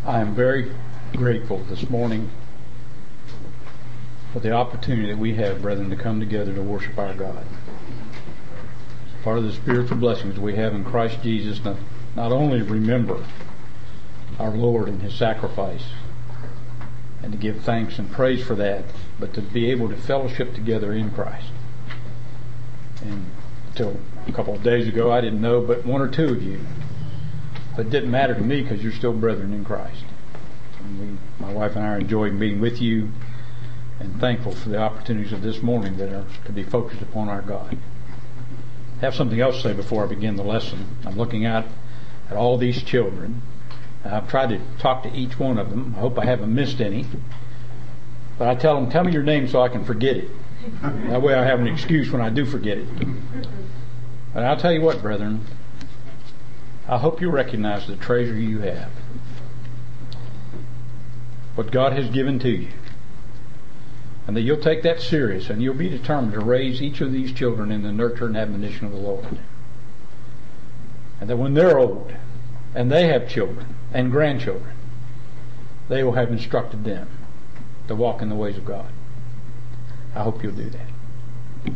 I am very grateful this morning for the opportunity that we have, brethren, to come together to worship our God. Part of the spiritual blessings we have in Christ Jesus, not only remember our Lord and His sacrifice, and to give thanks and praise for that, but to be able to fellowship together in Christ. And until a couple of days ago, I didn't know but one or two of you. But it didn't matter to me because you're still brethren in Christ. And my wife and I are enjoying being with you and thankful for the opportunities of this morning that are to be focused upon our God. I have something else to say before I begin the lesson. I'm looking out at all these children. I've tried to talk to each one of them. I hope I haven't missed any. But I tell them, tell me your name so I can forget it. That way I have an excuse when I do forget it. But I'll tell you what, brethren, I hope you recognize the treasure you have. What God has given to you. And that you'll take that serious and you'll be determined to raise each of these children in the nurture and admonition of the Lord. And that when they're old and they have children and grandchildren, they will have instructed them to walk in the ways of God. I hope you'll do that.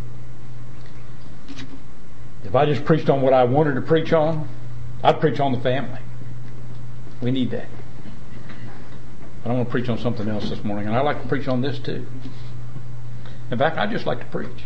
If I just preached on what I wanted to preach on, I'd preach on the family. We need that. But I want to preach on something else this morning, and I like to preach on this too. In fact, I just like to preach.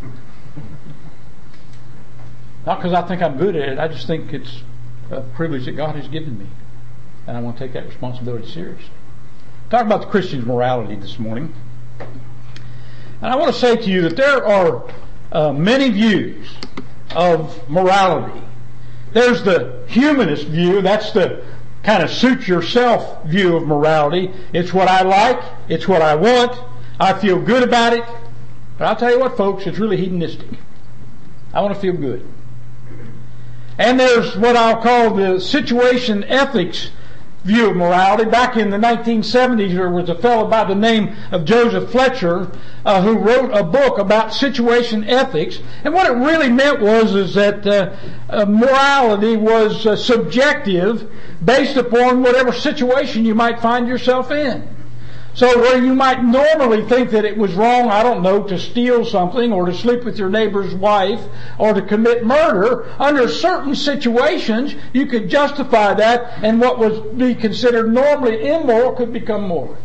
Not because I think I'm good at it, I just think it's a privilege that God has given me. And I want to take that responsibility seriously. Talk about the Christian's morality this morning. And I want to say to you that there are many views of morality. There's the humanist view. That's the kind of suit yourself view of morality. It's what I like. It's what I want. I feel good about it. But I'll tell you what, folks, it's really hedonistic. I want to feel good. And there's what I'll call the situation ethics view of morality. Back in the 1970s, there was a fellow by the name of Joseph Fletcher who wrote a book about situation ethics. And what it really meant was that morality was subjective based upon whatever situation you might find yourself in. So where you might normally think that it was wrong, I don't know, to steal something or to sleep with your neighbor's wife or to commit murder, under certain situations you could justify that, and what would be considered normally immoral could become moral.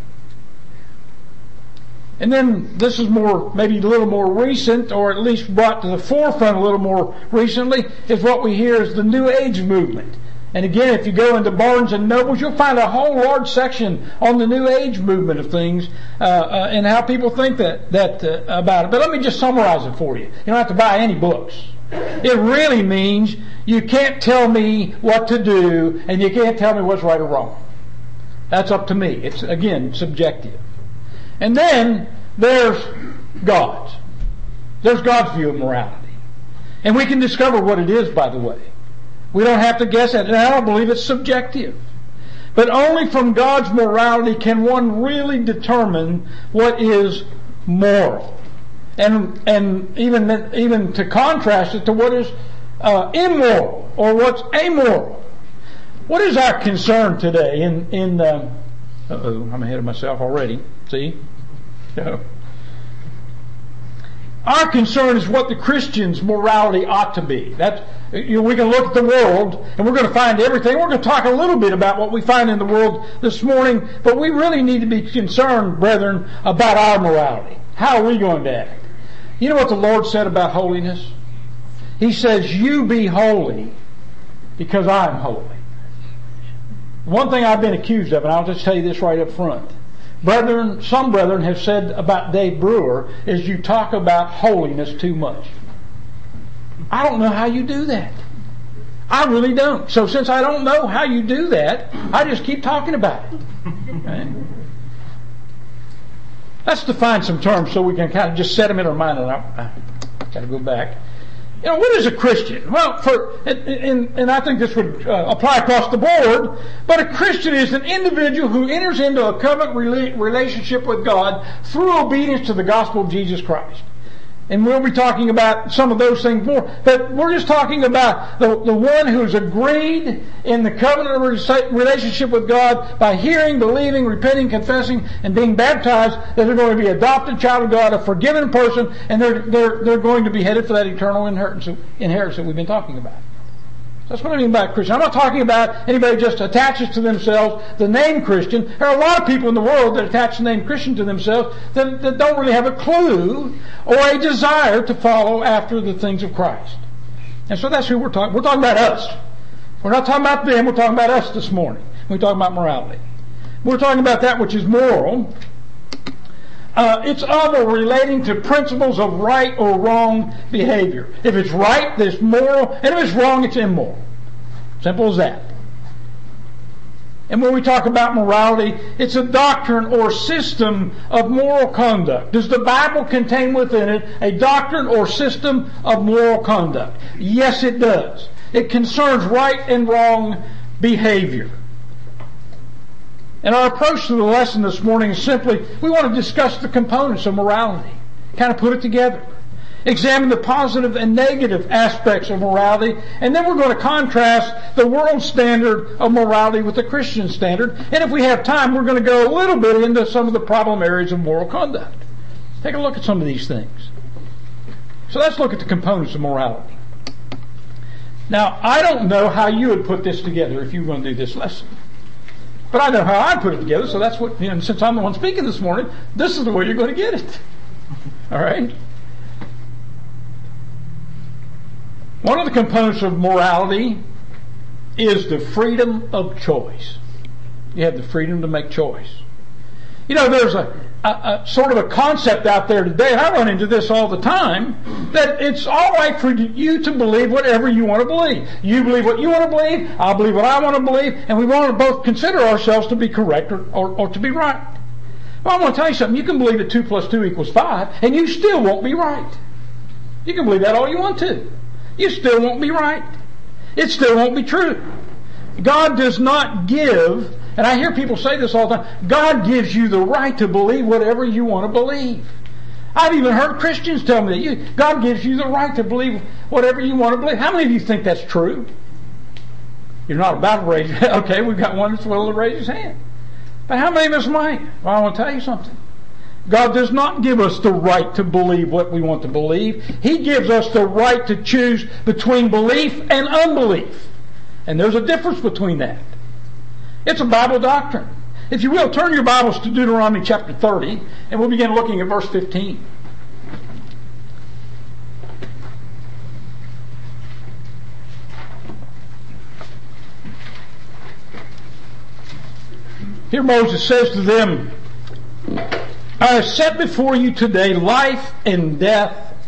And then this is maybe a little more recent, or at least brought to the forefront a little more recently, is what we hear as the New Age movement. And again, if you go into Barnes and Nobles, you'll find a whole large section on the New Age movement of things and how people think that about it. But let me just summarize it for you. You don't have to buy any books. It really means you can't tell me what to do, and you can't tell me what's right or wrong. That's up to me. It's, again, subjective. And then there's God's. There's God's view of morality. And we can discover what it is, by the way. We don't have to guess at it. And I don't believe it's subjective. But only from God's morality can one really determine what is moral. And even to contrast it to what is immoral or what's amoral. What is our concern today I'm ahead of myself already. See? Our concern is what the Christian's morality ought to be. We can look at the world and we're going to find everything. We're going to talk a little bit about what we find in the world this morning, but we really need to be concerned, brethren, about our morality. How are we going to act? You know what the Lord said about holiness? He says, you be holy because I am holy. One thing I've been accused of, and I'll just tell you this right up front. Some brethren have said about Dave Brewer is you talk about holiness too much. I don't know how you do that. I really don't. So since I don't know how you do that, I just keep talking about it. Okay? Let's define some terms so we can kind of just set them in our mind. And I've got to go back. What is a Christian? Well, and I think this would apply across the board, but a Christian is an individual who enters into a covenant relationship with God through obedience to the gospel of Jesus Christ. And we'll be talking about some of those things more. But we're just talking about the one who's agreed in the covenant relationship with God by hearing, believing, repenting, confessing, and being baptized, that they're going to be adopted child of God, a forgiven person, and they're going to be headed for that eternal inheritance that we've been talking about. That's what I mean by Christian. I'm not talking about anybody just attaches to themselves the name Christian. There are a lot of people in the world that attach the name Christian to themselves that don't really have a clue or a desire to follow after the things of Christ. And so that's who we're talking. We're talking about us. We're not talking about them. We're talking about us this morning. We're talking about morality. We're talking about that which is moral. It's of or relating to principles of right or wrong behavior. If it's right, it's moral, and if it's wrong, it's immoral. Simple as that. And when we talk about morality, it's a doctrine or system of moral conduct. Does the Bible contain within it a doctrine or system of moral conduct? Yes, it does. It concerns right and wrong behavior. And our approach to the lesson this morning is simply, we want to discuss the components of morality. Kind of put it together. Examine the positive and negative aspects of morality. And then we're going to contrast the world standard of morality with the Christian standard. And if we have time, we're going to go a little bit into some of the problem areas of moral conduct. Take a look at some of these things. So let's look at the components of morality. Now, I don't know how you would put this together if you were going to do this lesson. But I know how I put it together, so that's what, since I'm the one speaking this morning, this is the way you're going to get it. All right? One of the components of morality is the freedom of choice. You have the freedom to make choice. There's a sort of a concept out there today, and I run into this all the time, that it's all right for you to believe whatever you want to believe. You believe what you want to believe, I'll believe what I want to believe, and we want to both consider ourselves to be correct or to be right. Well, I want to tell you something. You can believe that 2 + 2 = 5, and you still won't be right. You can believe that all you want to. You still won't be right. It still won't be true. God does not give, and I hear people say this all the time, God gives you the right to believe whatever you want to believe. I've even heard Christians tell me that God gives you the right to believe whatever you want to believe. How many of you think that's true? You're not about to raise your hand. Okay, we've got one that's willing to raise his hand. But how many of us might? Well, I want to tell you something. God does not give us the right to believe what we want to believe. He gives us the right to choose between belief and unbelief. And there's a difference between that. It's a Bible doctrine. If you will, turn your Bibles to Deuteronomy chapter 30, and we'll begin looking at verse 15. Here Moses says to them, I have set before you today life and good,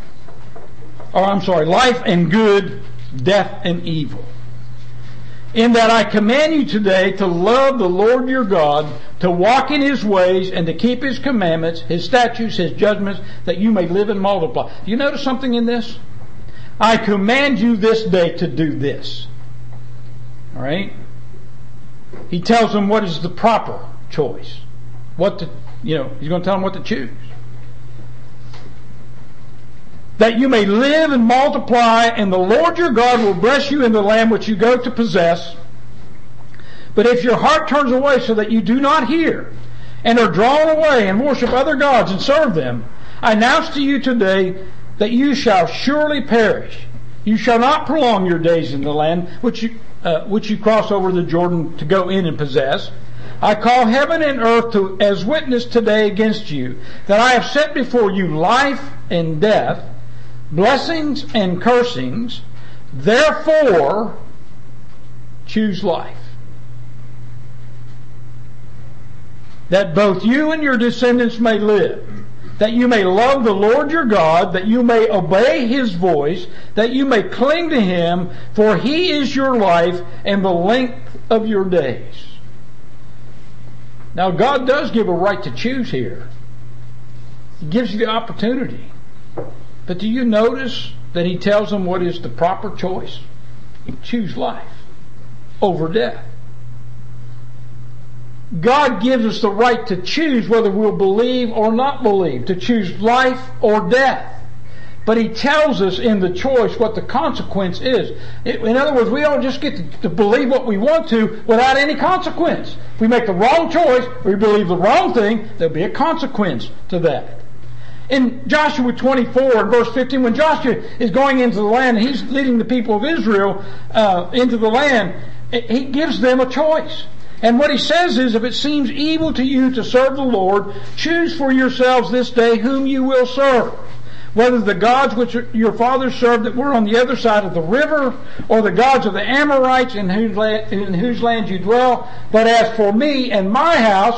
death and evil. In that I command you today to love the Lord your God, to walk in His ways, and to keep His commandments, His statutes, His judgments, that you may live and multiply. Do you notice something in this? I command you this day to do this. All right? He tells them what is the proper choice. He's going to tell them what to choose. That you may live and multiply, and the Lord your God will bless you in the land which you go to possess. But if your heart turns away so that you do not hear, and are drawn away and worship other gods and serve them, I announce to you today that you shall surely perish. You shall not prolong your days in the land which you cross over the Jordan to go in and possess. I call heaven and earth as witness today against you, that I have set before you life and death, blessings and cursings. Therefore, choose life, that both you and your descendants may live, that you may love the Lord your God, that you may obey His voice, that you may cling to Him, for He is your life and the length of your days. Now, God does give a right to choose here. He gives you the opportunity. But do you notice that He tells them what is the proper choice? You choose life over death. God gives us the right to choose whether we'll believe or not believe, to choose life or death. but He tells us in the choice what the consequence is. In other words, we don't just get to believe what we want to without any consequence. If we make the wrong choice, we believe the wrong thing, there'll be a consequence to that. In Joshua 24 and verse 15, when Joshua is going into the land and he's leading the people of Israel into the land, he gives them a choice. And what he says is, if it seems evil to you to serve the Lord, choose for yourselves this day whom you will serve. Whether the gods which your fathers served that were on the other side of the river, or the gods of the Amorites in whose land you dwell. But as for me and my house,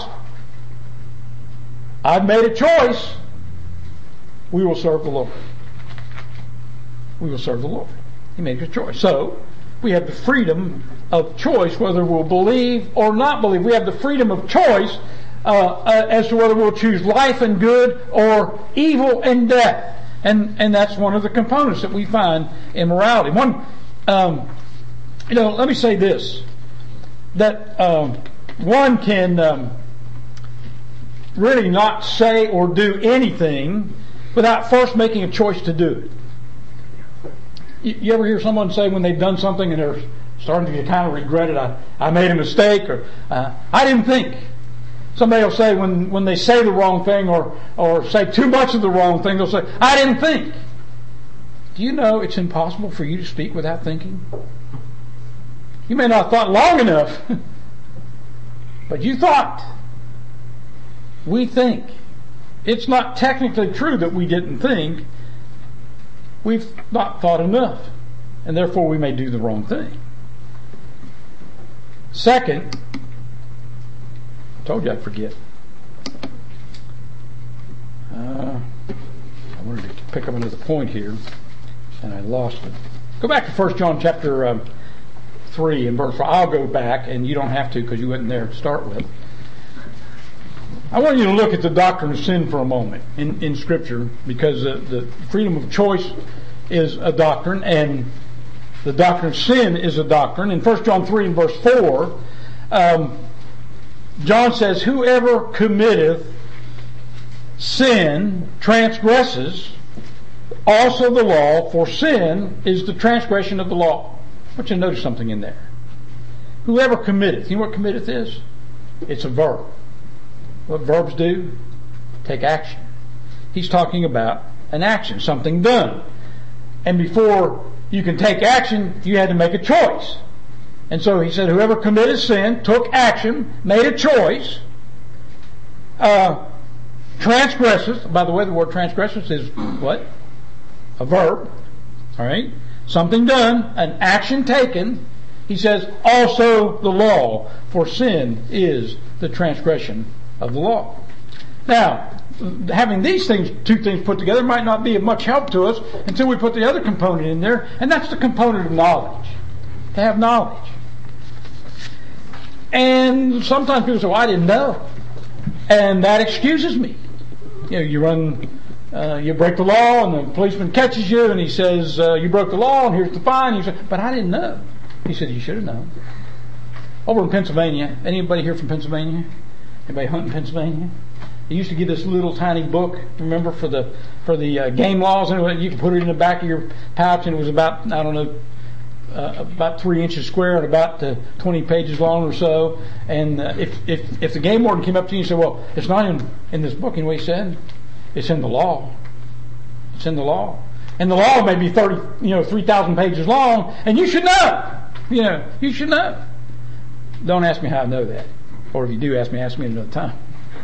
I've made a choice. We will serve the Lord. We will serve the Lord. He made a choice. So, we have the freedom of choice whether we'll believe or not believe. We have the freedom of choice as to whether we'll choose life and good or evil and death. And that's one of the components that we find in morality. Let me say this, that one can really not say or do anything without first making a choice to do it. You ever hear someone say when they've done something and they're starting to kind of regret it, I made a mistake, or I didn't think. Somebody will say when they say the wrong thing or say too much of the wrong thing, they'll say, I didn't think. Do you know it's impossible for you to speak without thinking? You may not have thought long enough, but you thought. We think. It's not technically true that we didn't think. We've not thought enough, and therefore we may do the wrong thing. Second, I told you I'd forget. I wanted to pick up another point here, and I lost it. Go back to 1 John chapter 3 and verse 4. I'll go back, and you don't have to because you wasn't there to start with. I want you to look at the doctrine of sin for a moment in Scripture, because the freedom of choice is a doctrine, and the doctrine of sin is a doctrine. In 1 John 3 and verse 4, John says, whoever committeth sin transgresses also the law, for sin is the transgression of the law. I want you to notice something in there. Whoever committeth. You know what committeth is? It's a verb. What verbs do? Take action. He's talking about an action, something done. And before you can take action, you had to make a choice. And so he said, whoever committed sin, took action, made a choice, transgresses. By the way, the word transgresses is what? A verb. Alright? Something done, an action taken. He says, also the law, for sin is the transgression of the law. Now, having these things, two things put together, might not be of much help to us until we put the other component in there, and that's the component of knowledge. To have knowledge. And sometimes people say, well, I didn't know. And that excuses me. You break the law, and the policeman catches you, and he says, you broke the law, and here's the fine. You say, but I didn't know. He said, you should have known. Over in Pennsylvania, anybody here from Pennsylvania? Anybody hunt in Pennsylvania? They used to give this little tiny book, remember, for the game laws, and you could put it in the back of your pouch, and it was about, about 3 inches square and about 20 pages long or so. And if the game warden came up to you and said, well, it's not in this book, you know what he said? It's in the law. It's in the law. And the law may be 3,000 pages long, and you should know. You should know. Don't ask me how I know that. Or if you do ask me another time.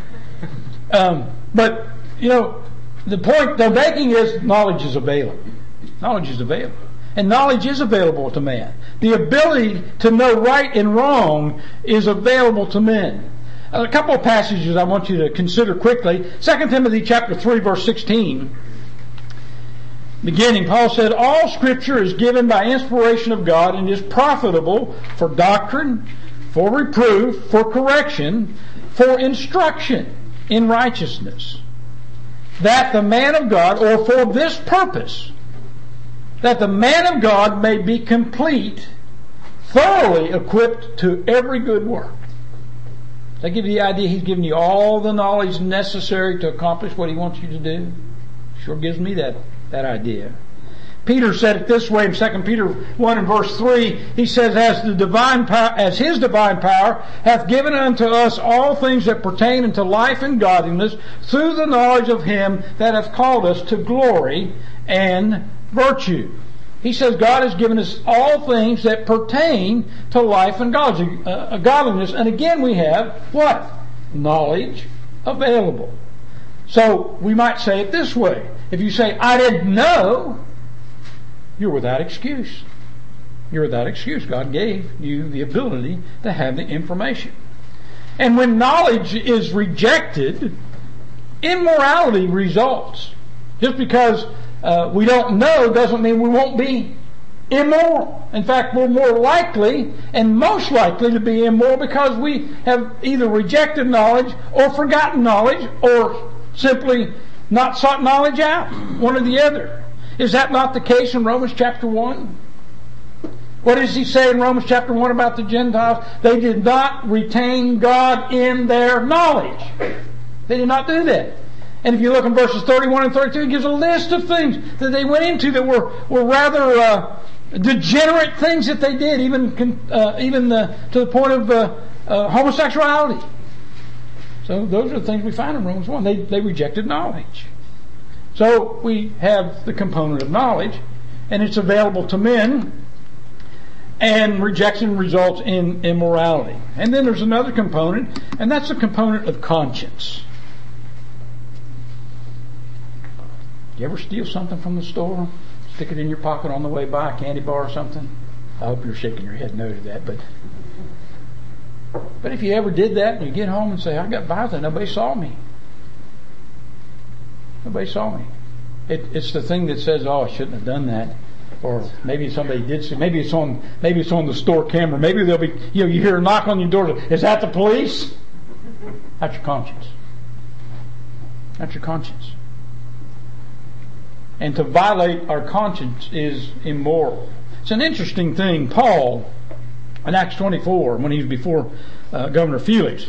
But the point they're making is knowledge is available. Knowledge is available. And knowledge is available to man. The ability to know right and wrong is available to men. A couple of passages I want you to consider quickly. 2 Timothy chapter 3 verse 16. Beginning, Paul said, all Scripture is given by inspiration of God and is profitable for doctrine, for reproof, for correction, for instruction in righteousness, that the man of God, or for this purpose, that the man of God may be complete, thoroughly equipped to every good work. Does that give you the idea he's giving you all the knowledge necessary to accomplish what he wants you to do? Sure gives me that that idea. Peter said it this way in 2 Peter 1 and verse 3. He says, as His divine power hath given unto us all things that pertain unto life and godliness, through the knowledge of Him that hath called us to glory and virtue. He says God has given us all things that pertain to life and godliness. And again we have what? Knowledge available. So we might say it this way. If you say, I didn't know, you're without excuse. You're without excuse. God gave you the ability to have the information. And when knowledge is rejected, immorality results. Just because we don't know doesn't mean we won't be immoral. In fact, we're more likely and most likely to be immoral because we have either rejected knowledge or forgotten knowledge or simply not sought knowledge out. One or the other. Is that not the case in Romans chapter 1? What does he say in Romans chapter 1 about the Gentiles? They did not retain God in their knowledge. They did not do that. And if you look in verses 31 and 32, it gives a list of things that they went into that were rather degenerate things that they did, even to the point of homosexuality. So those are the things we find in Romans 1. They rejected knowledge. So we have the component of knowledge, and it's available to men, and rejection results in immorality. And then there's another component, and that's the component of conscience. You ever steal something from the store? Stick it in your pocket on the way by, a candy bar or something? I hope you're shaking your head no to that, but if you ever did that and you get home and say, I got by with it, nobody saw me. Nobody saw me. It's the thing that says, oh, I shouldn't have done that. Or maybe somebody did see. Maybe it's on the store camera. Maybe there'll be, you hear a knock on your door. Is that the police? That's your conscience. That's your conscience. And to violate our conscience is immoral. It's an interesting thing. Paul, in Acts 24, when he was before Governor Felix,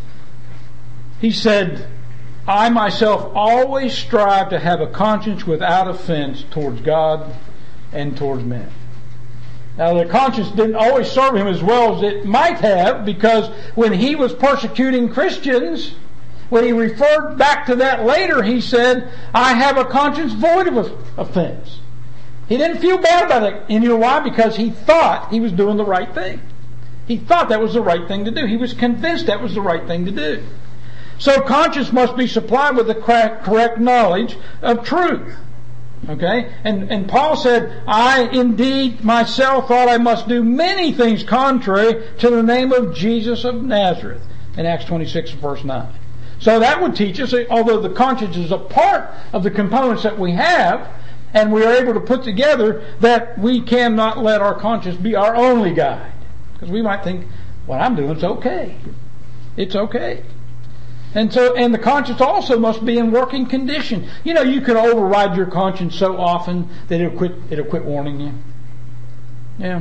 he said, I myself always strive to have a conscience without offense towards God and towards men. Now the conscience didn't always serve him as well as it might have, because when he was persecuting Christians, when he referred back to that later, he said, I have a conscience void of offense. He didn't feel bad about it. And you know why? Because he thought he was doing the right thing. He thought that was the right thing to do. He was convinced that was the right thing to do. So conscience must be supplied with the correct knowledge of truth. Okay? And Paul said, I indeed myself thought I must do many things contrary to the name of Jesus of Nazareth. In Acts 26 verse 9. So that would teach us, although the conscience is a part of the components that we have, and we are able to put together, that we cannot let our conscience be our only guide. Because we might think, what I'm doing is okay. It's okay. And the conscience also must be in working condition. You know, you can override your conscience so often that it'll quit warning you. Yeah.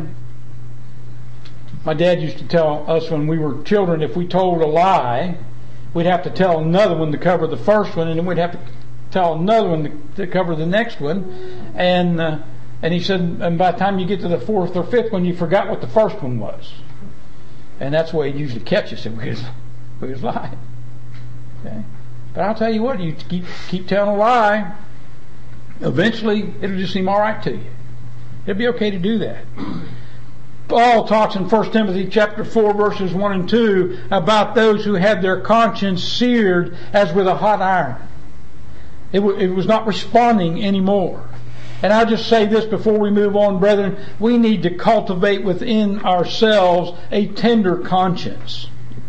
My dad used to tell us when we were children, if we told a lie, we'd have to tell another one to cover the first one, and then we'd have to tell another one to cover the next one. And he said, and by the time you get to the fourth or fifth one, you forgot what the first one was. And that's the way he'd usually catch us if we was lying. Okay. But I'll tell you what, you keep telling a lie, eventually it'll just seem alright to you. It'll be okay to do that. Paul talks in 1 Timothy chapter 4 verses 1 and 2 about those who had their conscience seared as with a hot iron. It was not responding anymore. And I'll just say this before we move on, brethren. We need to cultivate within ourselves a tender conscience,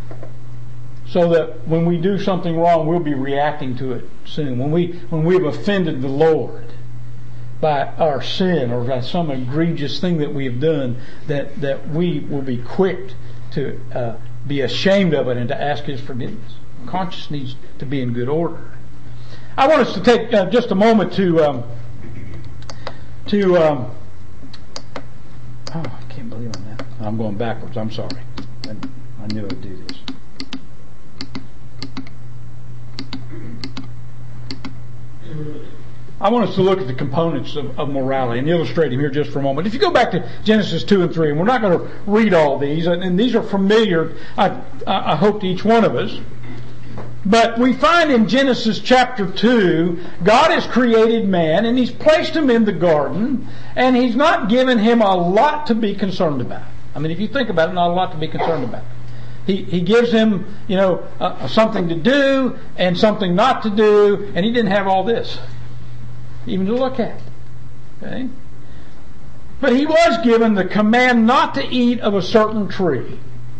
so that when we do something wrong, we'll be reacting to it soon. When we've offended the Lord by our sin or by some egregious thing that we have done, that we will be quick to be ashamed of it and to ask His forgiveness. Conscience needs to be in good order. I want us to take just a moment to oh, I can't believe I'm going backwards. I'm sorry. I knew I'd do this. I want us to look at the components of morality and illustrate them here just for a moment. If you go back to Genesis 2 and 3, and we're not going to read all these, and these are familiar, I hope, to each one of us. But we find in Genesis chapter 2, God has created man, and He's placed him in the garden, and He's not given him a lot to be concerned about. I mean, if you think about it, not a lot to be concerned about. He gives him, something to do and something not to do, and he didn't have all this even to look at. Okay? But he was given the command not to eat of a certain tree.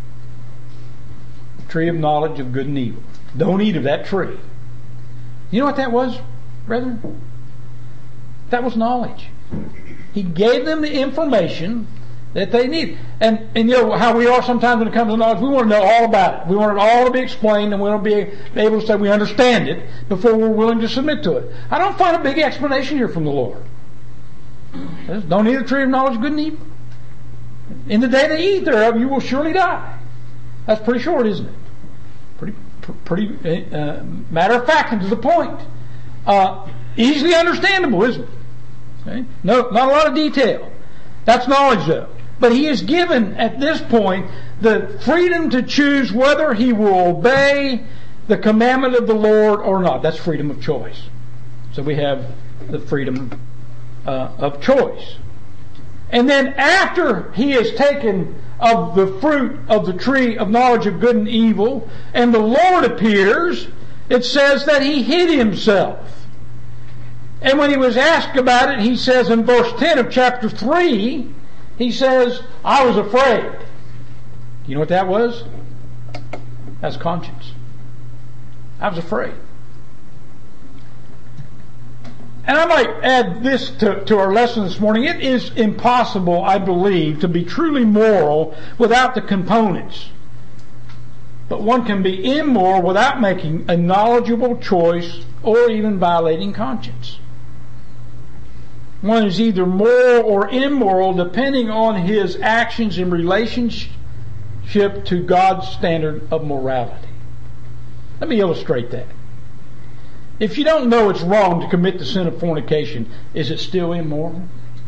The tree of knowledge of good and evil. Don't eat of that tree. You know what that was, brethren? That was knowledge. He gave them the information that they need. And you know how we are sometimes when it comes to knowledge, we want to know all about it. We want it all to be explained, and we want to be able to say we understand it before we're willing to submit to it. I don't find a big explanation here from the Lord. Don't eat the tree of knowledge of good and evil. In the day they eat thereof, you will surely die. That's pretty short, isn't it? Pretty matter of fact and to the point. Easily understandable, isn't it? Okay? No, not a lot of detail. That's knowledge, though. But he is given at this point the freedom to choose whether he will obey the commandment of the Lord or not. That's freedom of choice. So we have the freedom of choice. And then after he has taken of the fruit of the tree of knowledge of good and evil, and the Lord appears, it says that he hid himself. And when he was asked about it, he says in verse 10 of chapter 3, he says, I was afraid. You know what that was? That's conscience. I was afraid. And I might add this to our lesson this morning. It is impossible, I believe, to be truly moral without the components. But one can be immoral without making a knowledgeable choice or even violating conscience. One is either moral or immoral depending on his actions in relationship to God's standard of morality. Let me illustrate that. If you don't know it's wrong to commit the sin of fornication, is it still immoral?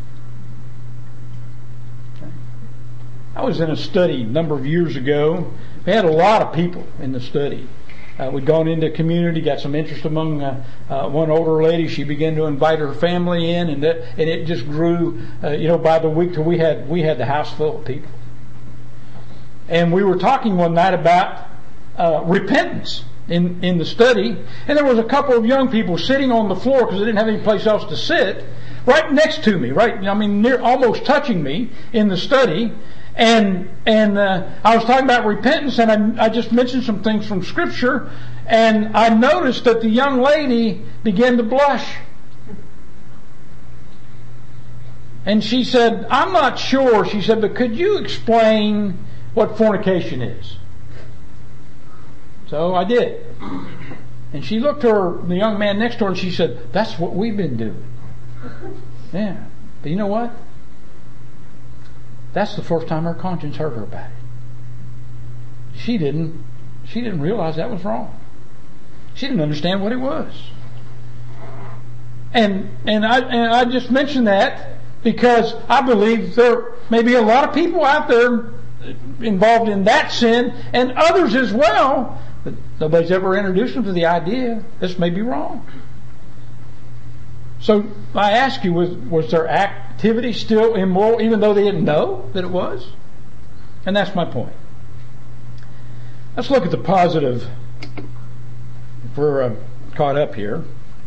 I was in a study a number of years ago. We had a lot of people in the study. We'd gone into a community, got some interest among one older lady. She began to invite her family in, and it just grew. By the week till we had the house full of people. And we were talking one night about repentance in the study, and there was a couple of young people sitting on the floor because they didn't have any place else to sit, right next to me, near, almost touching me in the study. And I was talking about repentance, and I just mentioned some things from Scripture, and I noticed that the young lady began to blush. And she said, I'm not sure, she said, but could you explain what fornication is? So I did. And she looked to the young man next to her and she said, that's what we've been doing. Yeah. But you know what? That's the first time her conscience heard her about it. She didn't realize that was wrong. She didn't understand what it was. And I just mentioned that because I believe there may be a lot of people out there involved in that sin, and others as well, but nobody's ever introduced them to the idea this may be wrong. So I ask you, was their activity still immoral even though they didn't know that it was? And that's my point. Let's look at the positive, if we're caught up here.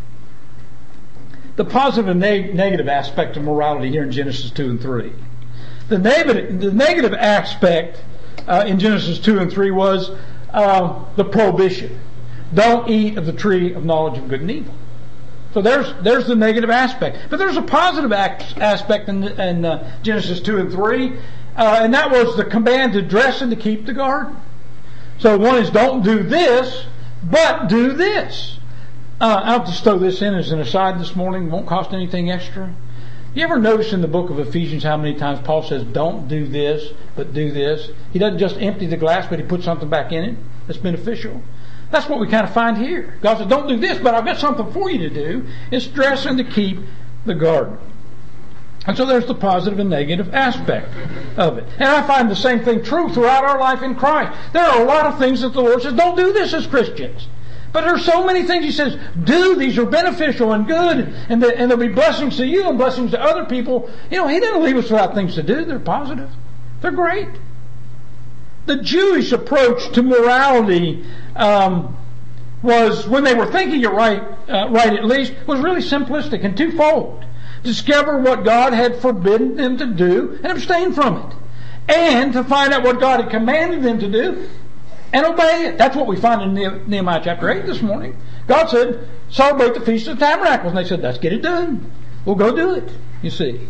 The positive and negative aspect of morality here in Genesis 2 and 3. The negative aspect in Genesis 2 and 3 was the prohibition. Don't eat of the tree of knowledge of good and evil. So there's the negative aspect. But there's a positive aspect in Genesis 2 and 3, and that was the command to dress and to keep the garden. So one is don't do this, but do this. I'll have to stow this in as an aside this morning. It won't cost anything extra. You ever notice in the book of Ephesians how many times Paul says, don't do this, but do this? He doesn't just empty the glass, but he puts something back in it that's beneficial. That's what we kind of find here. God said, don't do this, but I've got something for you to do. It's dress and to keep the garden. And so there's the positive and negative aspect of it. And I find the same thing true throughout our life in Christ. There are a lot of things that the Lord says, don't do this as Christians. But there's so many things He says, do, these are beneficial and good, and there'll be blessings to you and blessings to other people. He didn't leave us without things to do. They're positive. They're great. The Jewish approach to morality was, when they were thinking it right at least, was really simplistic and twofold. Discover what God had forbidden them to do and abstain from it. And to find out what God had commanded them to do and obey it. That's what we find in Nehemiah chapter 8 this morning. God said, celebrate the Feast of Tabernacles. And they said, let's get it done. We'll go do it, you see.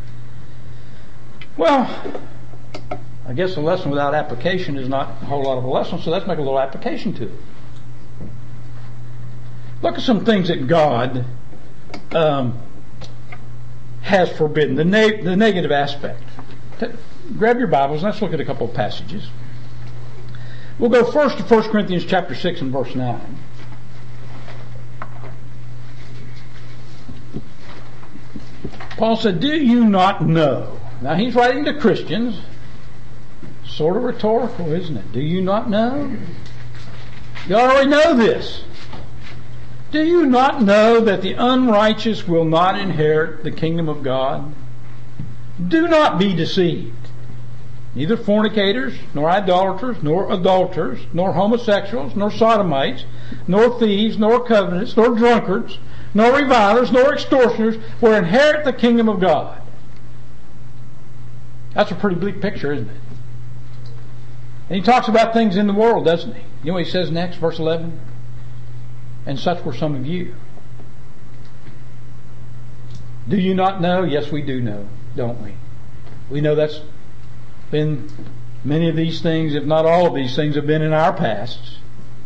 Well, I guess a lesson without application is not a whole lot of a lesson, so let's make a little application to it. Look at some things that God has forbidden, the negative aspect. Grab your Bibles and let's look at a couple of passages. We'll go first to 1 Corinthians chapter 6 and verse 9. Paul said, do you not know? Now he's writing to Christians. Sort of rhetorical, isn't it? Do you not know? You already know this. Do you not know that the unrighteous will not inherit the kingdom of God? Do not be deceived. Neither fornicators, nor idolaters, nor adulterers, nor homosexuals, nor sodomites, nor thieves, nor covetous, nor drunkards, nor revilers, nor extortioners will inherit the kingdom of God. That's a pretty bleak picture, isn't it? And he talks about things in the world, doesn't he? You know what he says next, verse 11? And such were some of you. Do you not know? Yes, we do know, don't we? We know that's been many of these things, if not all of these things, have been in our pasts.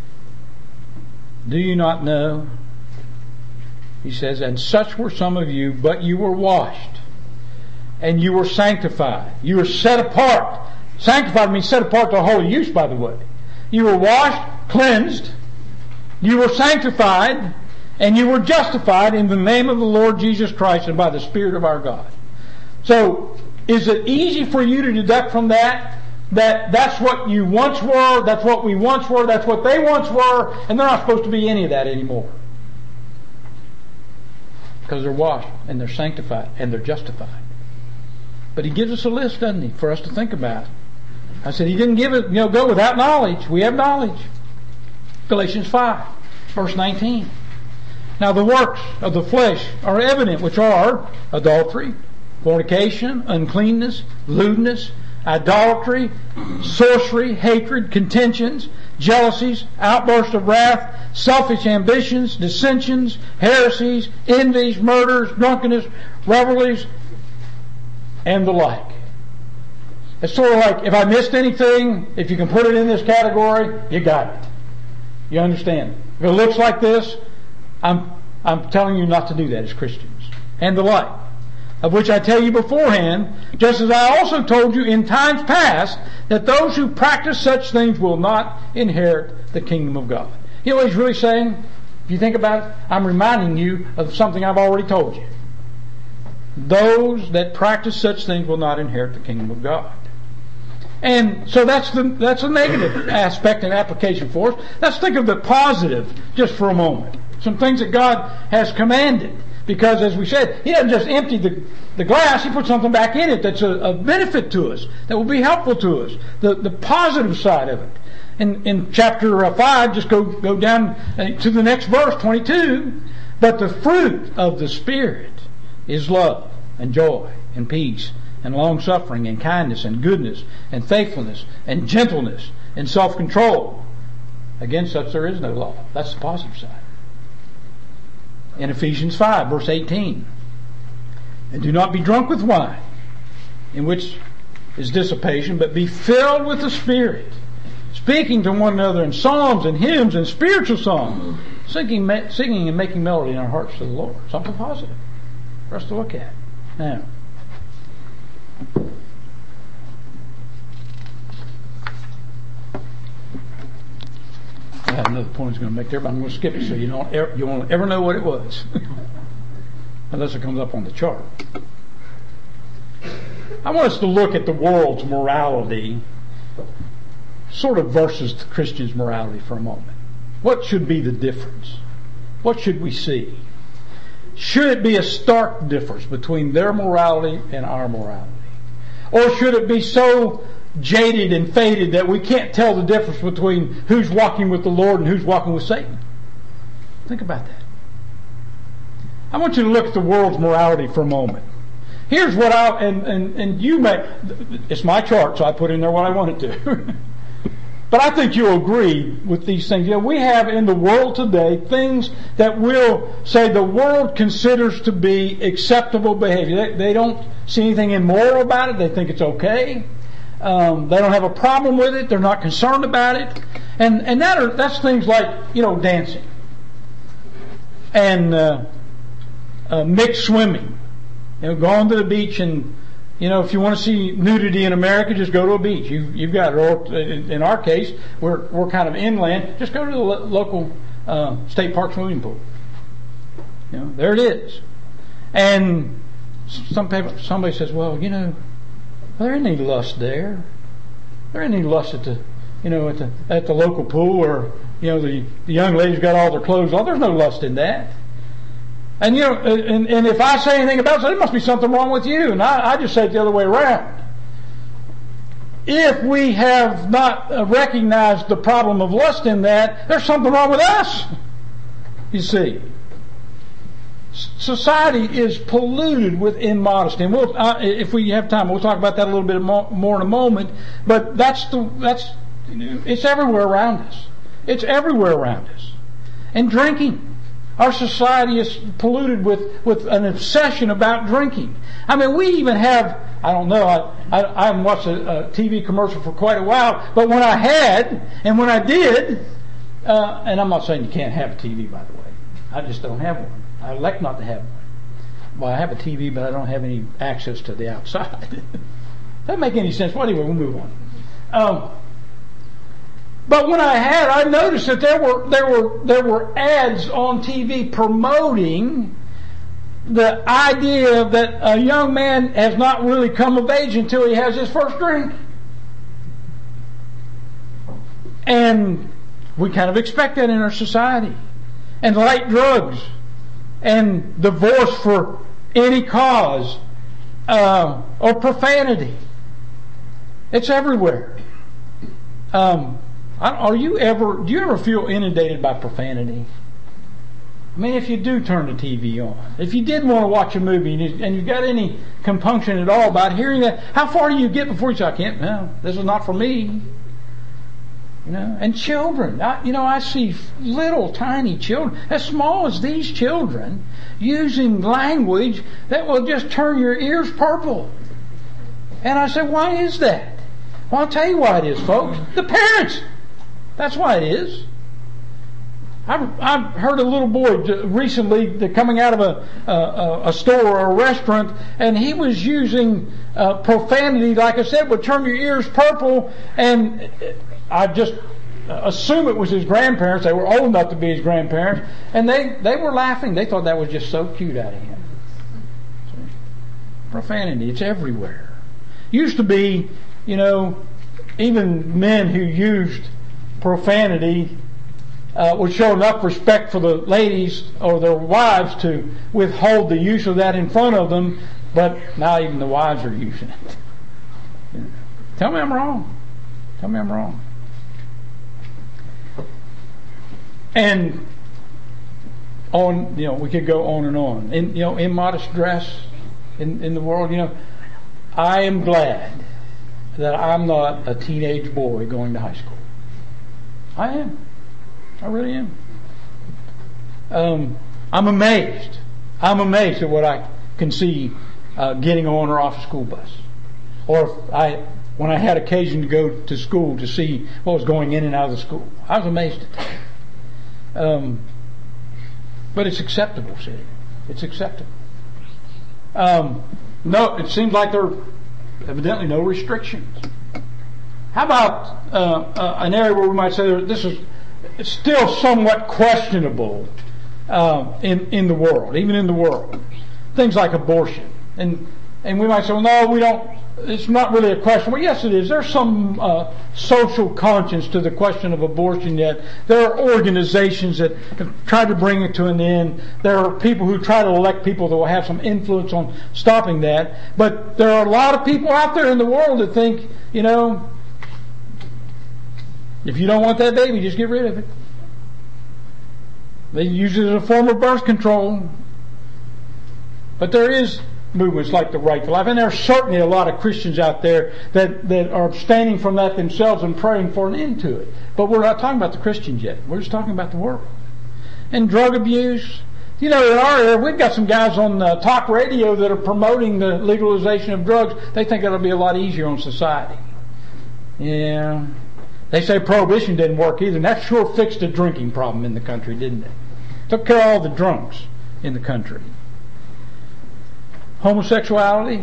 Do you not know? He says, and such were some of you, but you were washed, and you were sanctified. You were set apart. Sanctified means set apart to holy use, by the way. You were washed, cleansed, you were sanctified, and you were justified in the name of the Lord Jesus Christ and by the Spirit of our God. So, is it easy for you to deduct from that that's what you once were, that's what we once were, that's what they once were, and they're not supposed to be any of that anymore? Because they're washed, and they're sanctified, and they're justified. But he gives us a list, doesn't he, for us to think about. I said he didn't give it, go without knowledge. We have knowledge. Galatians 5, verse 19. Now the works of the flesh are evident, which are adultery, fornication, uncleanness, lewdness, idolatry, sorcery, hatred, contentions, jealousies, outbursts of wrath, selfish ambitions, dissensions, heresies, envies, murders, drunkenness, revelries, and the like. It's sort of like, if I missed anything, if you can put it in this category, you got it. You understand? If it looks like this, I'm telling you not to do that as Christians. And the like. Of which I tell you beforehand, just as I also told you in times past, that those who practice such things will not inherit the kingdom of God. You know what he's really saying? If you think about it, I'm reminding you of something I've already told you. Those that practice such things will not inherit the kingdom of God. And so that's a negative aspect and application for us. Let's think of the positive just for a moment. Some things that God has commanded. Because as we said, He doesn't just empty the glass, He puts something back in it that's a benefit to us, that will be helpful to us. The positive side of it. In chapter 5, just go down to the next verse, 22. But the fruit of the Spirit is love and joy and peace and long-suffering and kindness and goodness and faithfulness and gentleness and self-control. Against such there is no law. That's the positive side. In Ephesians 5, verse 18. And do not be drunk with wine, in which is dissipation, but be filled with the Spirit, speaking to one another in psalms and hymns and spiritual songs, singing and making melody in our hearts to the Lord. Something positive for us to look at. Now, I have another point I was going to make there, but I'm going to skip it so you won't ever know what it was. Unless it comes up on the chart. I want us to look at the world's morality sort of versus the Christian's morality for a moment. What should be the difference? What should we see? Should it be a stark difference between their morality and our morality? Or should it be so jaded and faded that we can't tell the difference between who's walking with the Lord and who's walking with Satan? Think about that. I want you to look at the world's morality for a moment. Here's what and you may, it's my chart, so I put in there what I wanted to. But I think you'll agree with these things. You know, we have in the world today things that we'll say the world considers to be acceptable behavior. They don't see anything immoral about it. They think it's okay. They don't have a problem with it. They're not concerned about it. And that's things like, dancing. And mixed swimming. Going to the beach and, if you want to see nudity in America, just go to a beach. You've got it. Or in our case, we're kind of inland. Just go to the local state park swimming pool. There it is. And somebody says, well, there isn't any lust there. There isn't any lust at the local pool, or the young lady's got all their clothes on. There's no lust in that. And and if I say anything about it, there must be something wrong with you. And I just say it the other way around. If we have not recognized the problem of lust in that, there's something wrong with us. You see, society is polluted with immodesty, and if we have time, we'll talk about that a little bit more in a moment. But it's everywhere around us. It's everywhere around us. And drinking. Our society is polluted with an obsession about drinking. I mean, we even have, I don't know, I haven't watched a TV commercial for quite a while, but when I had, and when I did, and I'm not saying you can't have a TV, by the way. I just don't have one. I elect not to have one. Well, I have a TV, but I don't have any access to the outside. Doesn't make any sense. Well, anyway, we'll move on. But when I noticed that there were ads on TV promoting the idea that a young man has not really come of age until he has his first drink. And we kind of expect that in our society. And light drugs. And divorce for any cause. Or profanity. It's everywhere. Do you ever feel inundated by profanity? I mean, if you do turn the TV on, if you did want to watch a movie and you got any compunction at all about hearing that, how far do you get before you say, I can't, no, this is not for me? And children, I see little tiny children, as small as these children, using language that will just turn your ears purple. And I say, why is that? Well, I'll tell you why it is, folks. The parents. That's why it is. I've heard a little boy recently coming out of a store or a restaurant, and he was using profanity, like I said, would turn your ears purple, and I just assume it was his grandparents. They were old enough to be his grandparents, and they were laughing. They thought that was just so cute out of him. Profanity, it's everywhere. Used to be, even men who used profanity would show enough respect for the ladies or their wives to withhold the use of that in front of them, but now even the wives are using it. Tell me I'm wrong. Tell me I'm wrong. And we could go on and on. And immodest dress in the world, I am glad that I'm not a teenage boy going to high school. I am. I really am. I'm amazed. I'm amazed at what I can see getting on or off a school bus. Or when I had occasion to go to school to see what was going in and out of the school. I was amazed at that. But it's acceptable, see. It's acceptable. No, it seems like there are evidently no restrictions. How about an area where we might say this is still somewhat questionable in the world, even in the world. Things like abortion. And we might say, well, no, we don't, it's not really a question. Well, yes, it is. There's some social conscience to the question of abortion yet. There are organizations that have tried to bring it to an end. There are people who try to elect people that will have some influence on stopping that. But there are a lot of people out there in the world that think, if you don't want that baby, just get rid of it. They use it as a form of birth control. But there is movements like the Right to Life, and there are certainly a lot of Christians out there that are abstaining from that themselves and praying for an end to it. But we're not talking about the Christians yet. We're just talking about the world. And drug abuse. In our area, we've got some guys on talk radio that are promoting the legalization of drugs. They think it'll be a lot easier on society. Yeah. They say prohibition didn't work either, and that sure fixed the drinking problem in the country, didn't it? Took care of all the drunks in the country. Homosexuality,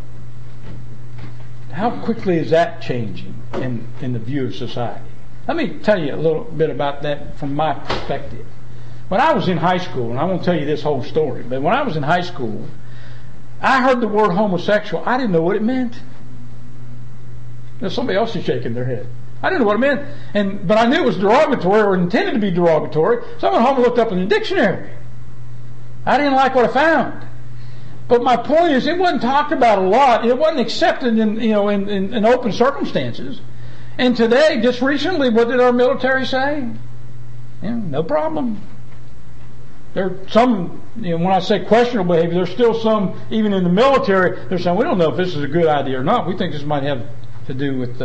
how quickly is that changing in the view of society? Let me tell you a little bit about that from my perspective. When I was in high school, and I won't tell you this whole story, but when I was in high school, I heard the word homosexual. I didn't know what it meant. Somebody else is shaking their head. I didn't know what it meant, but I knew it was derogatory or intended to be derogatory. So I went home and looked up in the dictionary. I didn't like what I found. But my point is, it wasn't talked about a lot. It wasn't accepted in open circumstances. And today, just recently, what did our military say? No problem. There are some, when I say questionable behavior, there's still some, even in the military, they're saying, we don't know if this is a good idea or not. We think this might have to do with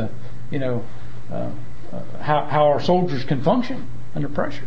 how our soldiers can function under pressure.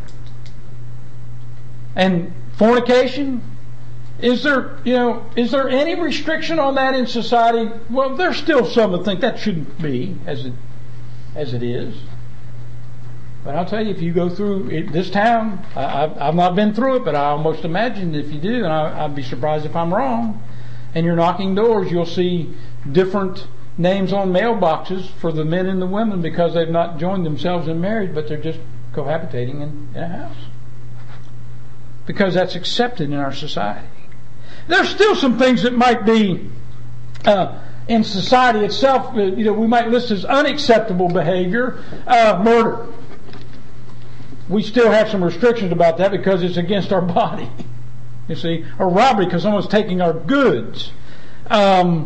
And fornication. Is there any restriction on that in society? Well, there's still some that think that shouldn't be as it is. But I'll tell you, if you go through this town, I've not been through it, but I almost imagine if you do, and I'd be surprised if I'm wrong, and you're knocking doors, you'll see different names on mailboxes for the men and the women because they've not joined themselves in marriage, but they're just cohabitating in a house. Because that's accepted in our society. There's still some things that might be in society itself. We might list as unacceptable behavior. Murder. We still have some restrictions about that because it's against our body. You see, or robbery because someone's taking our goods. By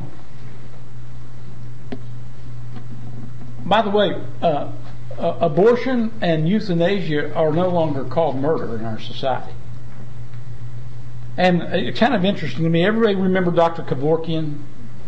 the way, abortion and euthanasia are no longer called murder in our society. And it's kind of interesting to me. Everybody remember Dr. Kevorkian?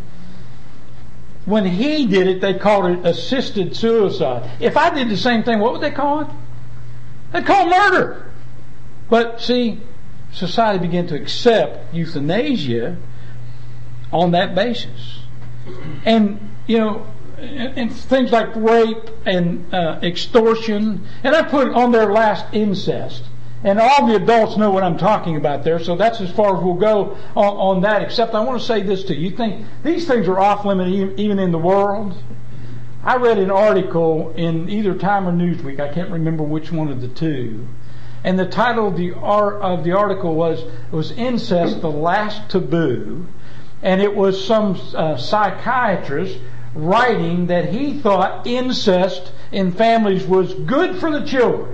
When he did it, they called it assisted suicide. If I did the same thing, what would they call it? They'd call it murder. But see, society began to accept euthanasia on that basis. And, and things like rape and extortion. And I put on their last incest. And all the adults know what I'm talking about there, so that's as far as we'll go on that, except I want to say this to you. You think these things are off limit even in the world? I read an article in either Time or Newsweek, I can't remember which one of the two, and the title of the article was Incest, the Last Taboo, and it was some psychiatrist writing that he thought incest in families was good for the children.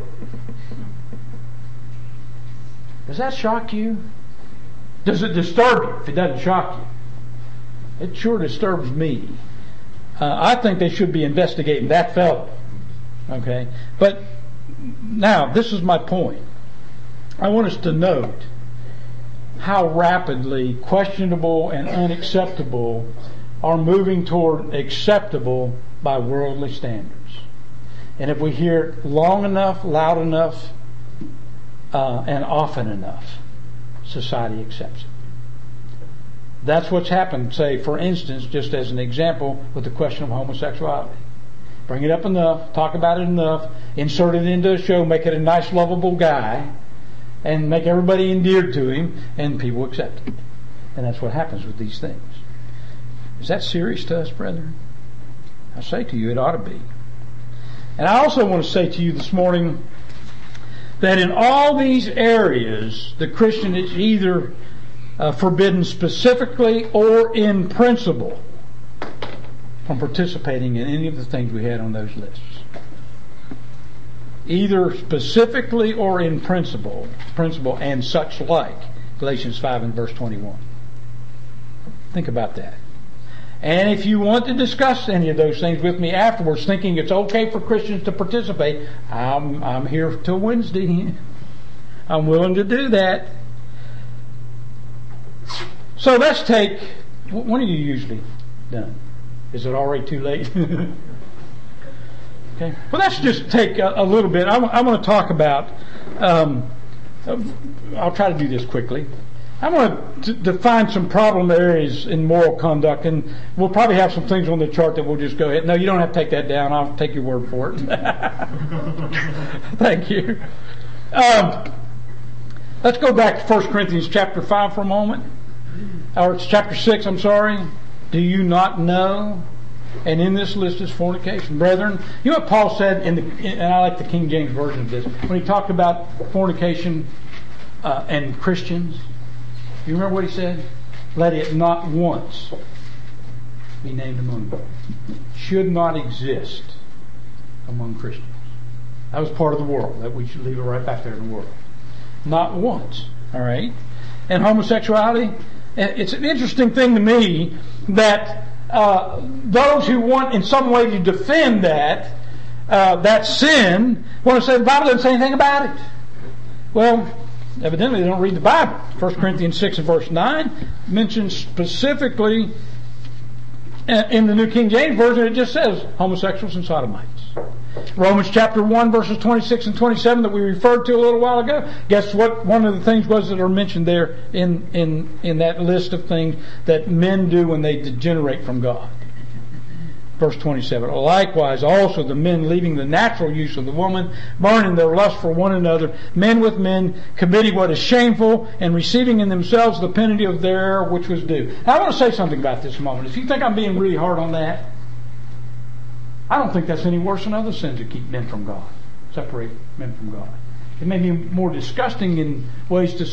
Does that shock you? Does it disturb you if it doesn't shock you? It sure disturbs me. I think they should be investigating that fellow. Okay? But now, this is my point. I want us to note how rapidly questionable and unacceptable are moving toward acceptable by worldly standards. And if we hear it long enough, loud enough, and often enough, society accepts it. That's what's happened, say, for instance, just as an example, with the question of homosexuality. Bring it up enough, talk about it enough, insert it into a show, make it a nice, lovable guy, and make everybody endeared to him, and people accept it. And that's what happens with these things. Is that serious to us, brethren? I say to you, it ought to be. And I also want to say to you this morning, that in all these areas the Christian is either forbidden specifically or in principle from participating in any of the things we had on those lists. Either specifically or in principle and such like. Galatians 5 and verse 21. Think about that. And if you want to discuss any of those things with me afterwards, thinking it's okay for Christians to participate, I'm here till Wednesday. I'm willing to do that. So let's take, when are you usually done? Is it already too late? Okay. Well, let's just take a little bit. I'm going to talk about, I'll try to do this quickly. I want to define some problem areas in moral conduct, and we'll probably have some things on the chart that we'll just go ahead. No, you don't have to take that down. I'll take your word for it. Thank you. Let's go back to 1 Corinthians chapter 5 for a moment. Or it's chapter 6, I'm sorry. Do you not know? And in this list is fornication. Brethren, you know what Paul said, and I like the King James Version of this, when he talked about fornication and Christians? You remember what he said? Let it not once be named among you. Should not exist among Christians. That was part of the world. That we should leave it right back there in the world. Not once. All right? And homosexuality, it's an interesting thing to me that those who want in some way to defend that sin want to say the Bible doesn't say anything about it. Well, evidently they don't read the Bible. 1 Corinthians 6 and verse 9 mentions specifically in the New King James Version, it just says homosexuals and sodomites. Romans chapter 1 verses 26 and 27 that we referred to a little while ago. Guess what one of the things was that are mentioned there in that list of things that men do when they degenerate from God? Verse 27. Likewise also the men leaving the natural use of the woman, burning their lust for one another, men with men, committing what is shameful, and receiving in themselves the penalty of their error which was due. Now I want to say something about this a moment. If you think I'm being really hard on that, I don't think that's any worse than other sins that keep men from God, separate men from God. It may be more disgusting in ways to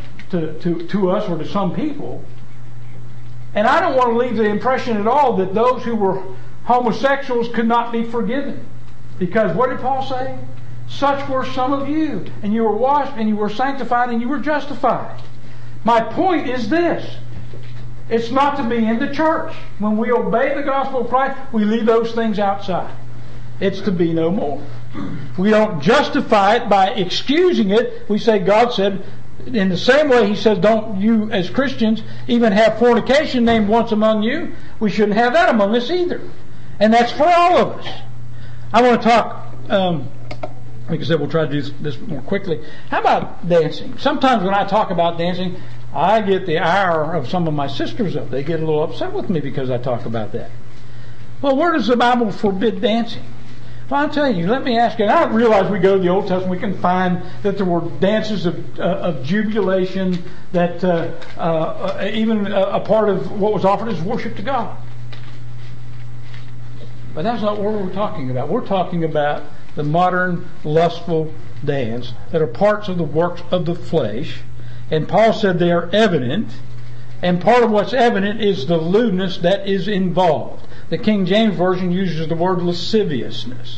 us or to some people. And I don't want to leave the impression at all that those who were homosexuals could not be forgiven. Because what did Paul say? Such were some of you, and you were washed, and you were sanctified, and you were justified. My point is this. It's not to be in the church. When we obey the gospel of Christ, we leave those things outside. It's to be no more. We don't justify it by excusing it. We say God said, in the same way He says, don't you as Christians even have fornication named once among you. We shouldn't have that among us either. And that's for all of us. I want to talk, like I said, we'll try to do this more quickly. How about dancing? Sometimes when I talk about dancing, I get the ire of some of my sisters up. They get a little upset with me because I talk about that. Well, where does the Bible forbid dancing? Well, I'll tell you, let me ask you. And I realize we go to the Old Testament, we can find that there were dances of jubilation, that even a part of what was offered is worship to God. But that's not what we're talking about. We're talking about the modern lustful dance that are parts of the works of the flesh. And Paul said they are evident. And part of what's evident is the lewdness that is involved. The King James Version uses the word lasciviousness.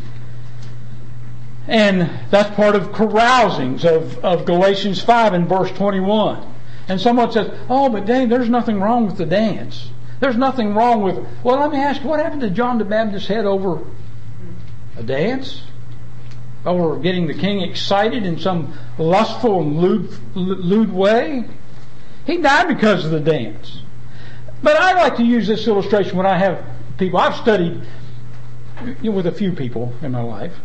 And that's part of carousings of Galatians 5 and verse 21. And someone says, oh, but Dave, there's nothing wrong with the dance. There's nothing wrong with... Well, let me ask you, what happened to John the Baptist's head over a dance? Over getting the king excited in some lustful and lewd way? He died because of the dance. But I like to use this illustration when I have people. I've studied with a few people in my life.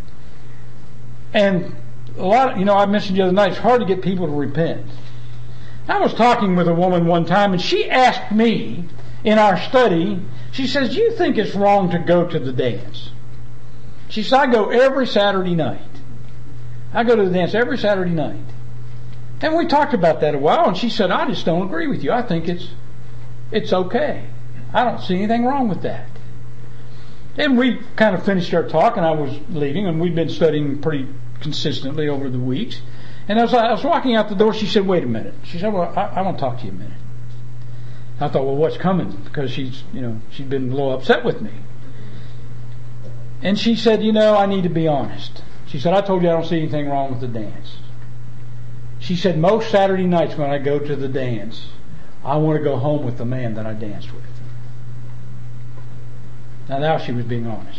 And a lot, I mentioned the other night, it's hard to get people to repent. I was talking with a woman one time and she asked me in our study, she says, do you think it's wrong to go to the dance? She said, I go every Saturday night. I go to the dance every Saturday night. And we talked about that a while and she said, I just don't agree with you. I think it's okay. I don't see anything wrong with that. And we kind of finished our talk and I was leaving and we'd been studying pretty consistently over the weeks. And as I was walking out the door, she said, "Wait a minute." She said, "Well, I want to talk to you a minute." I thought, well, what's coming? Because she'd been a little upset with me. And she said, I need to be honest. She said, "I told you I don't see anything wrong with the dance." She said, "Most Saturday nights when I go to the dance, I want to go home with the man that I danced with." Now she was being honest.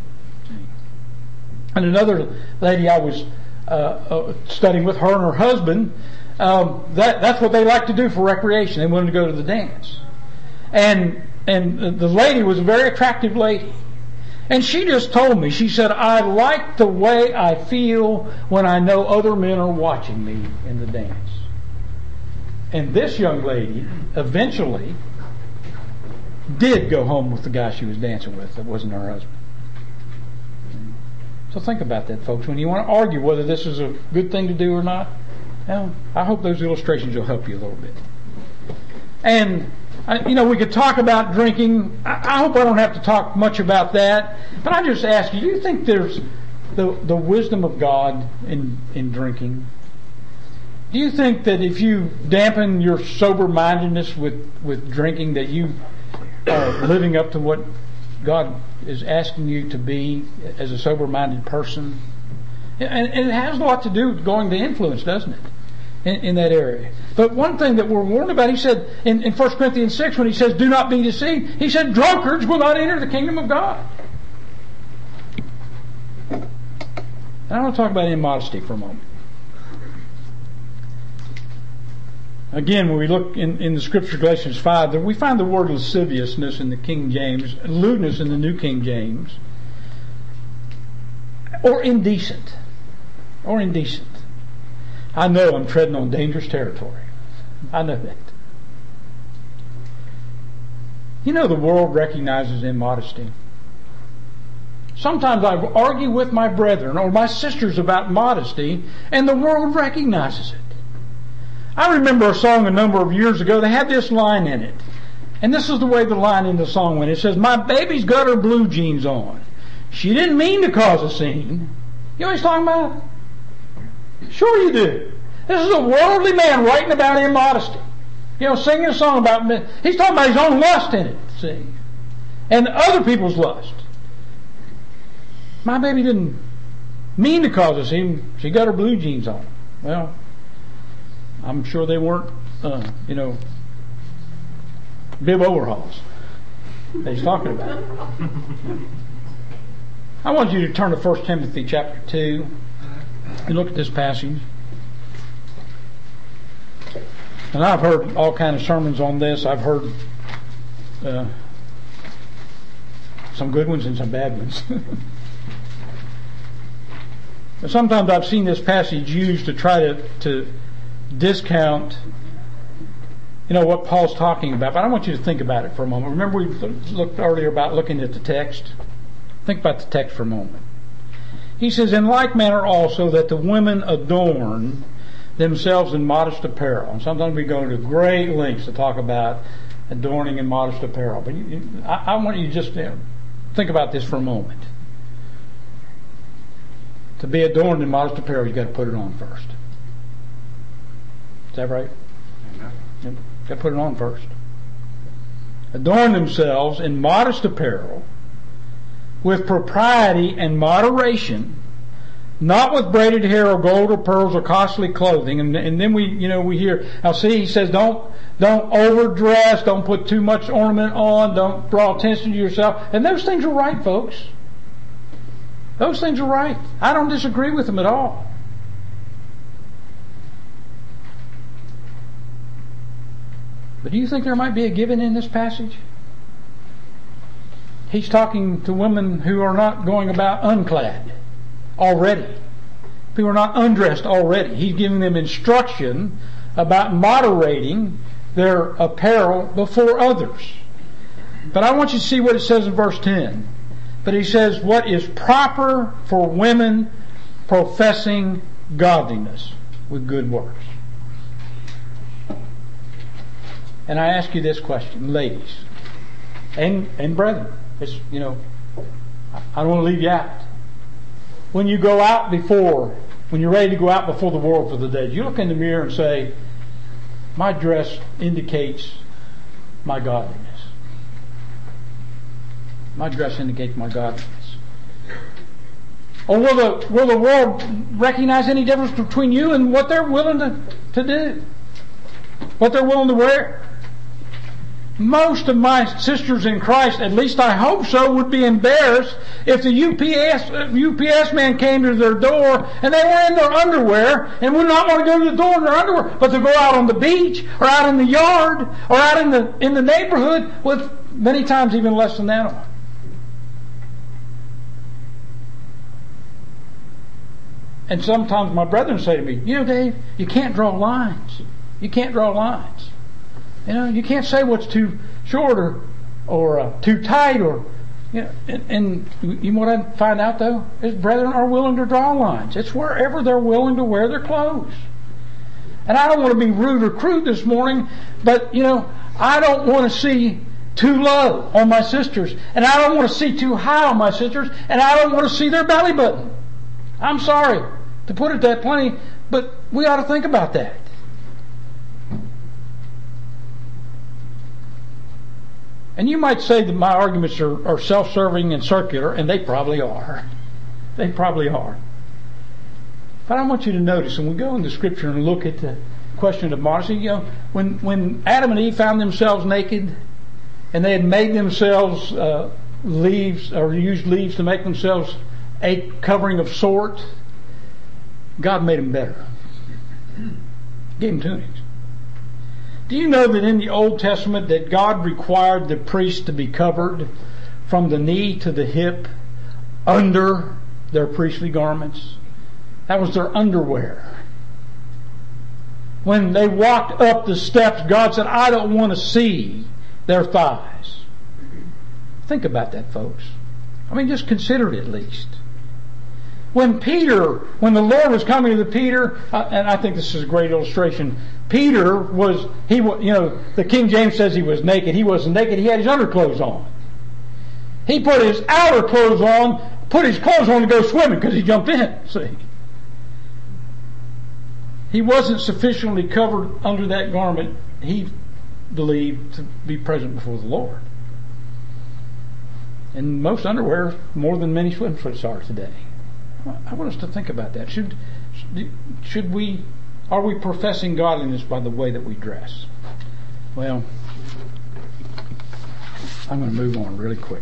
And another lady I was studying with, her and her husband, that's what they like to do for recreation. They wanted to go to the dance. And the lady was a very attractive lady. And she just told me, she said, "I like the way I feel when I know other men are watching me in the dance." And this young lady eventually did go home with the guy she was dancing with that wasn't her husband. So think about that, folks. When you want to argue whether this is a good thing to do or not, I hope those illustrations will help you a little bit. And, we could talk about drinking. I hope I don't have to talk much about that. But I just ask you, do you think there's the wisdom of God in drinking? Do you think that if you dampen your sober-mindedness with drinking, that you are living up to what God is asking you to be as a sober-minded person? And it has a lot to do with going to influence, doesn't it? In that area. But one thing that we're warned about, he said in 1 Corinthians 6, when he says, "Do not be deceived," he said, "Drunkards will not enter the kingdom of God." And I want to talk about immodesty for a moment. Again, when we look in the scripture, Galatians 5, we find the word lasciviousness in the King James, lewdness in the New King James, or indecent. Or indecent. I know I'm treading on dangerous territory. I know that. The world recognizes immodesty. Sometimes I argue with my brethren or my sisters about modesty, and the world recognizes it. I remember a song a number of years ago that had this line in it. And this is the way the line in the song went. It says, "My baby's got her blue jeans on. She didn't mean to cause a scene." You know what he's talking about? Sure you do. This is a worldly man writing about immodesty. Singing a song about, he's talking about his own lust in it, see? And other people's lust. My baby didn't mean to cause a scene. She got her blue jeans on. Well, I'm sure they weren't, bib overhauls that he's talking about. I want you to turn to 1 Timothy chapter 2 and look at this passage. And I've heard all kinds of sermons on this. I've heard some good ones and some bad ones. But sometimes I've seen this passage used to try to discount what Paul's talking about. But I want you to think about it for a moment. Remember we looked earlier about looking at the text? Think about the text for a moment. He says, "In like manner also that the women adorn themselves in modest apparel." And sometimes we go to great lengths to talk about adorning in modest apparel. But I want you to just think about this for a moment. To be adorned in modest apparel, you've got to put it on first. Is that right? You've got to put it on first. Adorn themselves in modest apparel with propriety and moderation, not with braided hair or gold or pearls or costly clothing. And then we hear, now see, he says, don't overdress, don't put too much ornament on, don't draw attention to yourself. And those things are right, folks. Those things are right. I don't disagree with them at all. But do you think there might be a given in this passage? He's talking to women who are not going about unclad already. Who are not undressed already. He's giving them instruction about moderating their apparel before others. But I want you to see what it says in verse 10. But he says, "What is proper for women professing godliness with good works." And I ask you this question, ladies and brethren. I don't want to leave you out. when you go out when you're ready to go out before the world for the day, do you look in the mirror and say, my dress indicates my godliness? My dress indicates my godliness. Or will the world recognize any difference between you and what they're willing to do? What they're willing to wear? Most of my sisters in Christ, at least I hope so, would be embarrassed if the UPS man came to their door and they were in their underwear and would not want to go to the door in their underwear, but to go out on the beach or out in the yard or out in the neighborhood with many times even less than that on. And sometimes my brethren say to me, Dave, you can't draw lines. You can't draw lines. You can't say what's too short or too tight and you know what I find out though? Is brethren are willing to draw lines. It's wherever they're willing to wear their clothes. And I don't want to be rude or crude this morning, but I don't want to see too low on my sisters, and I don't want to see too high on my sisters, and I don't want to see their belly button. I'm sorry to put it that plain, but we ought to think about that. And you might say that my arguments are self-serving and circular, and they probably are. They probably are. But I want you to notice, when we go into Scripture and look at the question of modesty, when Adam and Eve found themselves naked, and they had made themselves leaves, or used leaves to make themselves a covering of sort, God made them better. Gave them tunics. Do you know that in the Old Testament that God required the priest to be covered from the knee to the hip under their priestly garments? That was their underwear. When they walked up the steps, God said, I don't want to see their thighs. Think about that, folks. Just consider it at least. When the Lord was coming to Peter, and I think this is a great illustration, Peter the King James says he was naked. He wasn't naked, he had his underclothes on. He put his outer clothes on, put his clothes on to go swimming because he jumped in, see. He wasn't sufficiently covered under that garment, he believed, to be present before the Lord. And most underwear more than many swimsuits are today. I want us to think about that. Are we professing godliness by the way that we dress? Well, I'm going to move on really quick.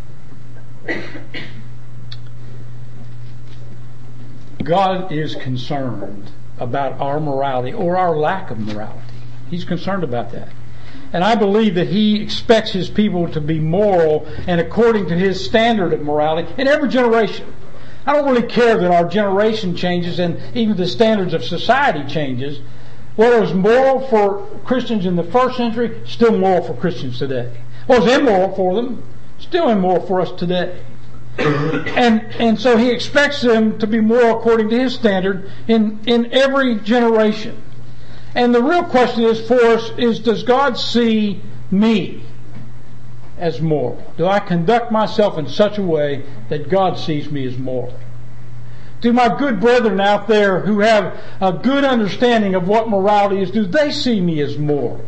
God is concerned about our morality or our lack of morality. He's concerned about that. And I believe that He expects His people to be moral and according to His standard of morality in every generation. I don't really care that our generation changes and even the standards of society changes. What was moral for Christians in the first century, still moral for Christians today. What was immoral for them, still immoral for us today. And so He expects them to be moral according to His standard in every generation. And the real question is for us is, does God see me as moral? Do I conduct myself in such a way that God sees me as moral? Do my good brethren out there who have a good understanding of what morality is, do they see me as moral?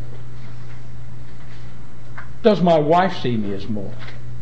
Does my wife see me as moral?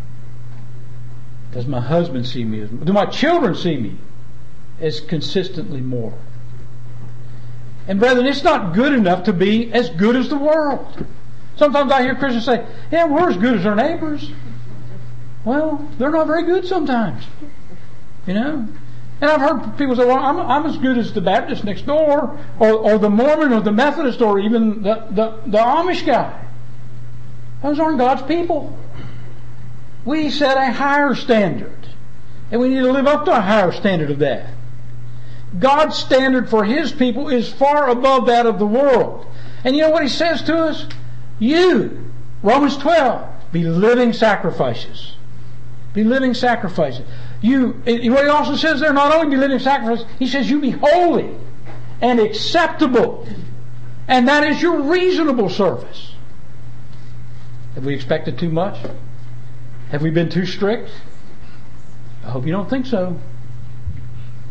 Does my husband see me as moral? Do my children see me as consistently moral? And brethren, it's not good enough to be as good as the world. Sometimes I hear Christians say, yeah, we're as good as our neighbors. Well, they're not very good sometimes. And I've heard people say, well, I'm as good as the Baptist next door, or the Mormon, or the Methodist, or even the Amish guy. Those aren't God's people. We set a higher standard, and we need to live up to a higher standard of that. God's standard for His people is far above that of the world. And you know what He says to us? You, Romans 12, be living sacrifices. Be living sacrifices. What He also says there, not only be living sacrifices, He says you be holy and acceptable. And that is your reasonable service. Have we expected too much? Have we been too strict? I hope you don't think so.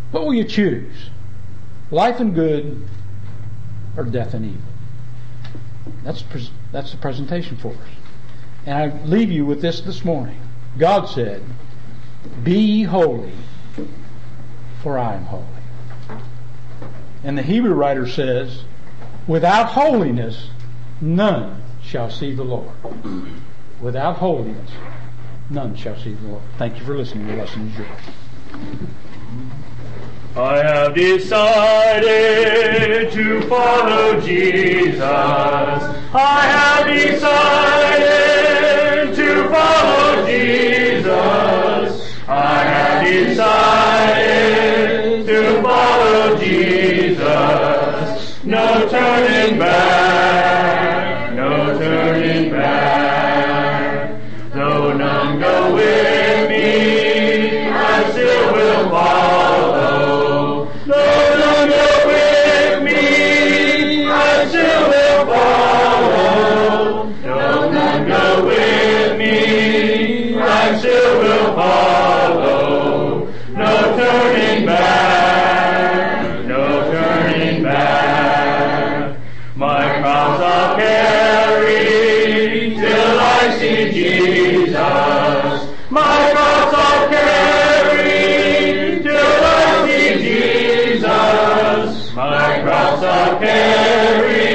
What will you choose? Life and good or death and evil? That's the presentation for us. And I leave you with this morning. God said, "Be ye holy, for I am holy." And the Hebrew writer says, "Without holiness, none shall see the Lord." Without holiness, none shall see the Lord. Thank you for listening. The lesson is yours. I have decided to follow Jesus. I have decided to follow Jesus. I have decided to follow Jesus. No turning back, no turning back. Though none go with me, I still will follow. Though none go with me, I still will follow. Though none go with me, I still will follow. No turning back, no turning back. My cross I'll carry till I see Jesus. My cross I'll carry till I see Jesus. My cross I'll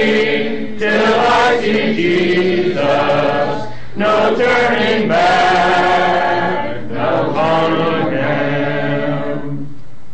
carry till I see Jesus. No turning back.